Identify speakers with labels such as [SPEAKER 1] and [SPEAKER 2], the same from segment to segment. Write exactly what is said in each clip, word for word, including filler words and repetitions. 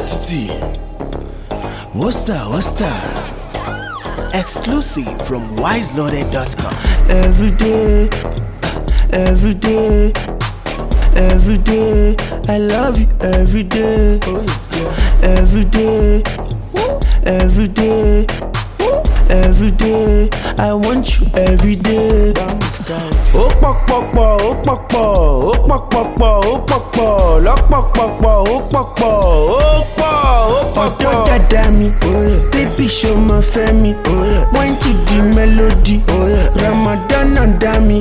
[SPEAKER 1] Entity. What's that? What's that? Exclusive from wise loaded dot com.
[SPEAKER 2] Every day, every day, every day, I love you every day. Every day, every day, every day, I want you every day. Oh pok pok pok, oh pok pok, oh pok pok pok, oh pok pok, lock pok pok pok, oh pok pok, oh pok, oh pok pok. Odo dada mi, baby show my family. Point to the melody, Ramadan and Dami.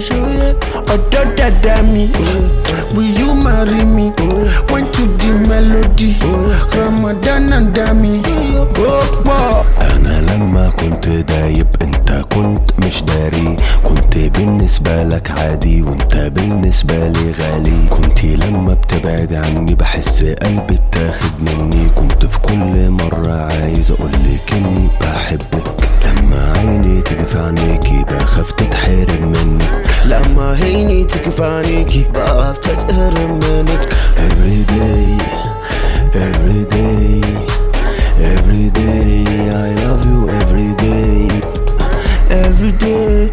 [SPEAKER 2] Odo dada mi, will you marry me? Point to the melody, Ramadan and Dami. Oh pok.
[SPEAKER 3] أنا لما كنت دايب أنت كنت مش داري، كنت بالنسبة لك عادي وأنت بالنسبة لي غالي. كنت لما بتبعد عني بحس قلبي اتاخد مني، كنت في كل مرة عايز أقولك إني بحبك. لما عيني تيجي في عينيكي بخاف تتحرم منك،
[SPEAKER 2] لما عيني تيجي في عينيكي بخاف تتحرم منك.
[SPEAKER 3] Every day, every day, every day, I love you every day.
[SPEAKER 2] Every day,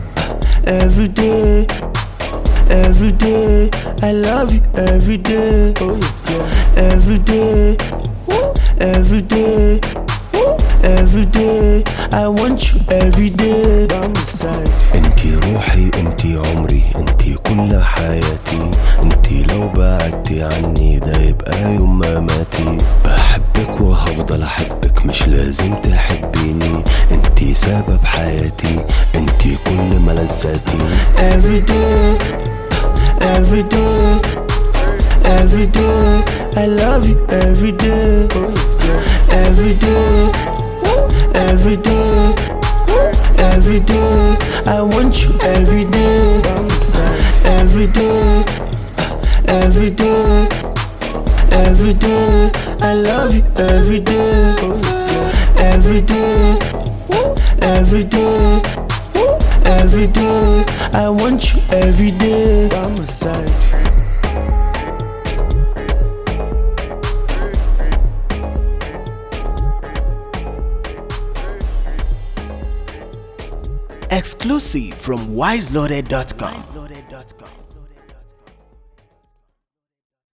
[SPEAKER 2] every day, every day, I love you every day. Every day, every day, every day, I want you every day.
[SPEAKER 3] انتي روحي انتي عمري انتي كل حياتي، انتي لو بعدتي عني ده يبقى يوم مماتي. بحبك وهفضل احبك مش لازم تحبيني، انتي سبب حياتي انتي كل ملذاتي.
[SPEAKER 2] Every day, every day, every day, I love you every day. Every day, every day, every day, I want you every day. Every day, every day, every day, I love you every day. Every day, every day, every day, I want you every day. By my side.
[SPEAKER 1] Exclusive from wise loaded dot com.